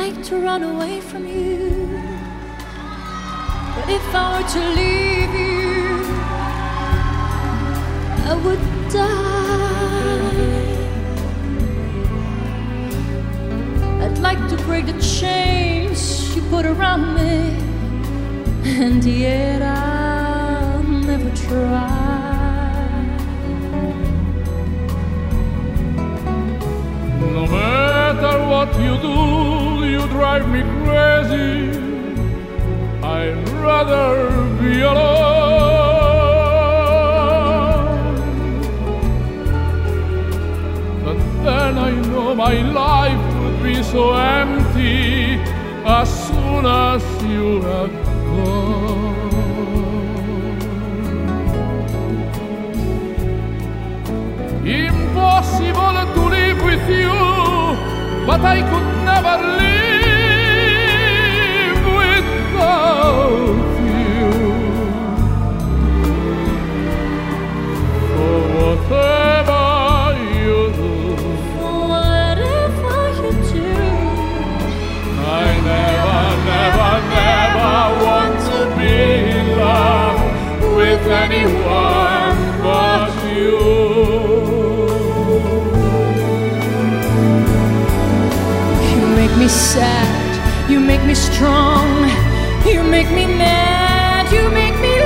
like to run away from you, but if I were to leave you, I would die. I'd like to break the chains you put around me, and yet I'll never try. No matter what you do, you drive me crazy. I'd rather be alone. But then I know my life would be so empty as soon as you are gone. Impossible to live with you, but I could never live without you. For whatever you do, Whatever you do, I never, never, never want to be in love with anyone but you. you make me sad, you make me strong, you make me mad, you make me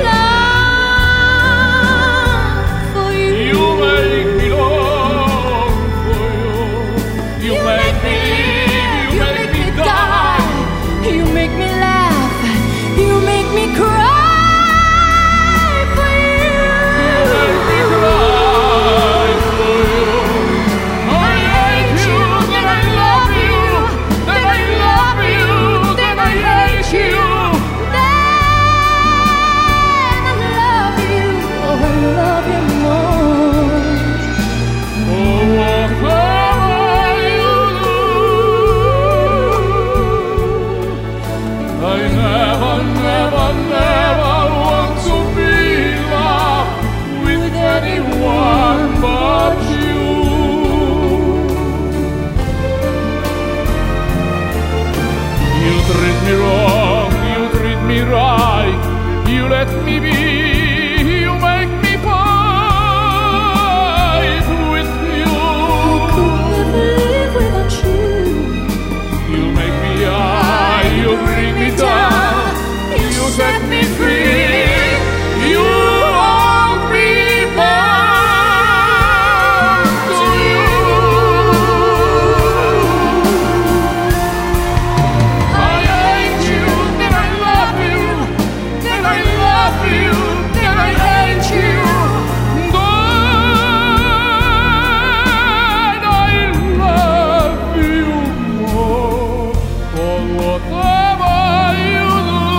love for you. You make me long for you. You make me live, you make me die. You make me laugh, you make me cry for you. You make me cry for you. I hate you, then I love you, then I love you, then I hate you. Then I love you, oh I love you more. Oh, whatever you do, I never, never, never want to be in love with anyone but you. You treat me wrong, you treat me right, you let me be, you make me fight with you. Never live without you. You make me high, you bring me down, you set me free, you hold me bound to you. I hate you, then I love you, then I love you, then I hate you. Then I love you more for whatever you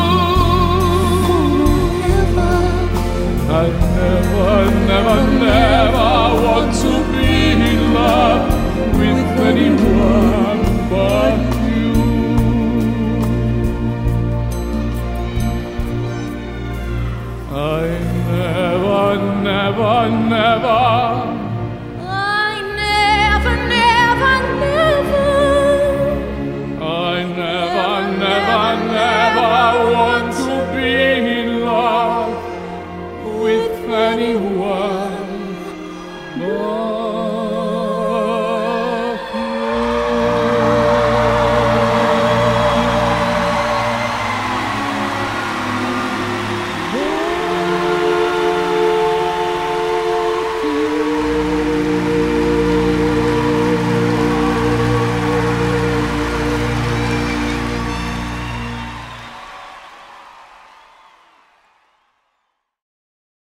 do. I never, never, never want to be in love with anyone but you. I never, never, never